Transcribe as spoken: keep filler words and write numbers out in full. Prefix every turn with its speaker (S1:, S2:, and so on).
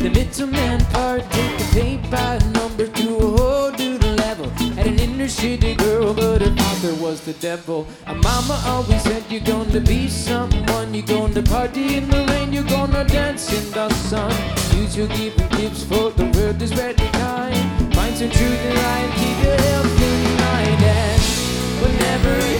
S1: The middleman part taking pay by number to a whole new level. Had an inner city girl, but her father was the devil. And mama always said, you're gonna be someone. You're gonna party in the rain, you're gonna dance in the sun. Use your giving tips for the world is very kind. Find some truth in life, keep your health in mind. And whenever